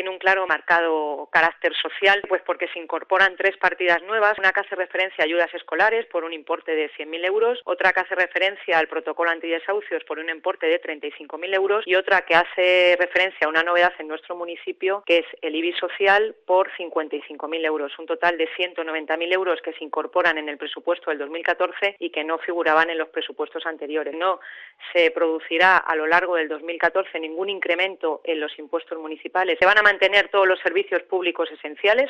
tiene un claro marcado carácter social, pues porque se incorporan 3 partidas nuevas, una que hace referencia a ayudas escolares por un importe de 100.000 euros, otra que hace referencia al protocolo antidesahucios por un importe de 35.000 euros y otra que hace referencia a una novedad en nuestro municipio, que es el IBI social por 55.000 euros, un total de 190.000 euros que se incorporan en el presupuesto del 2014 y que no figuraban en los presupuestos anteriores. No se producirá a lo largo del 2014 ningún incremento en los impuestos municipales. Se van a mantener todos los servicios públicos esenciales.